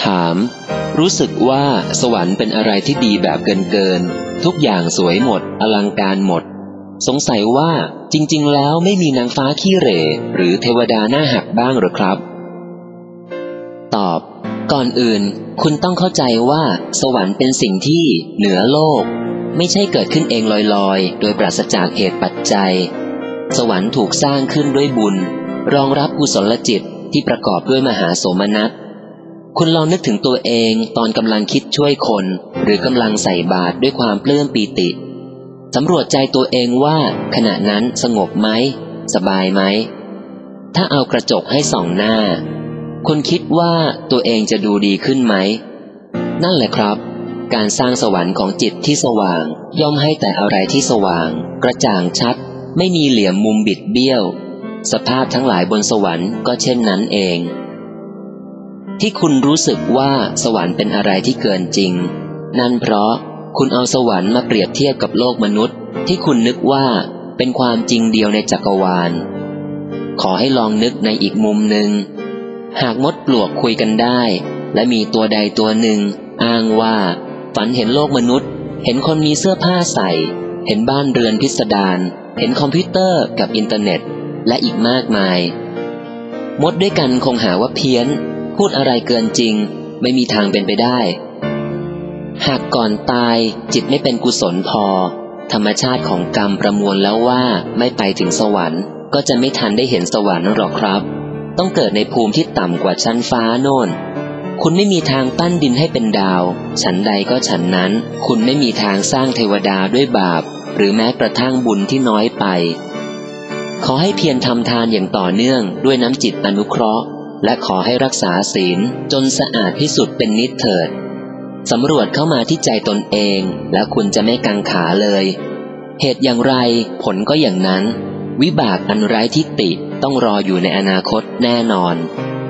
ถามรู้สึกว่าสวรรค์เป็นอะไรที่ดีแบบเกินทุกอย่างสวยหมดอลังการหมดสงสัยว่าจริงๆแล้วไม่มีนางฟ้าขี้เหร่หรือเทวดาหน้าหักบ้างหรือครับตอบก่อนอื่นคุณต้องเข้าใจว่าสวรรค์เป็นสิ่งที่เหนือโลกไม่ใช่เกิดขึ้นเองลอยๆโดยปราศจากเหตุปัจจัยสวรรค์ถูกสร้างขึ้นด้วยบุญรองรับกุศลจิตที่ประกอบด้วยมหาโสมนัสคุณลองนึกถึงตัวเองตอนกำลังคิดช่วยคนหรือกำลังใส่บาตรด้วยความปลื้มปีติสำรวจใจตัวเองว่าขณะนั้นสงบไหมสบายไหมถ้าเอากระจกให้ส่องหน้าคุณคิดว่าตัวเองจะดูดีขึ้นไหมนั่นแหละครับการสร้างสวรรค์ของจิตที่สว่างย่อมให้แต่อะไรที่สว่างกระจ่างชัดไม่มีเหลี่ยมมุมบิดเบี้ยวสภาพทั้งหลายบนสวรรค์ก็เช่นนั้นเองที่คุณรู้สึกว่าสวรรค์เป็นอะไรที่เกินจริงนั่นเพราะคุณเอาสวรรค์มาเปรียบเทียบกับโลกมนุษย์ที่คุณนึกว่าเป็นความจริงเดียวในจักรวาลขอให้ลองนึกในอีกมุมหนึ่งหากมดปลวกคุยกันได้และมีตัวใดตัวหนึ่งอ้างว่าฝันเห็นโลกมนุษย์เห็นคนมีเสื้อผ้าใส่เห็นบ้านเรือนพิสดารเห็นคอมพิวเตอร์กับอินเทอร์เน็ตและอีกมากมายมดด้วยกันคงหาว่าเพี้ยนพูดอะไรเกินจริงไม่มีทางเป็นไปได้หากก่อนตายจิตไม่เป็นกุศลพอธรรมชาติของกรรมประมวลแล้วว่าไม่ไปถึงสวรรค์ก็จะไม่ทันได้เห็นสวรรค์หรอกครับต้องเกิดในภูมิที่ต่ำกว่าชั้นฟ้าโน่นคุณไม่มีทางปั้นดินให้เป็นดาวฉันใดก็ฉันนั้นคุณไม่มีทางสร้างเทวดาด้วยบาปหรือแม้กระทั่งบุญที่น้อยไปขอให้เพียรทำทานอย่างต่อเนื่องด้วยน้ำจิตอนุเคราะห์และขอให้รักษาศีลจนสะอาดที่สุดเป็นนิจเถิดสำรวจเข้ามาที่ใจตนเองแล้วคุณจะไม่กังขาเลยเหตุอย่างไรผลก็อย่างนั้นวิบากอันไร้ทิฏฐิต้องรออยู่ในอนาคตแน่นอน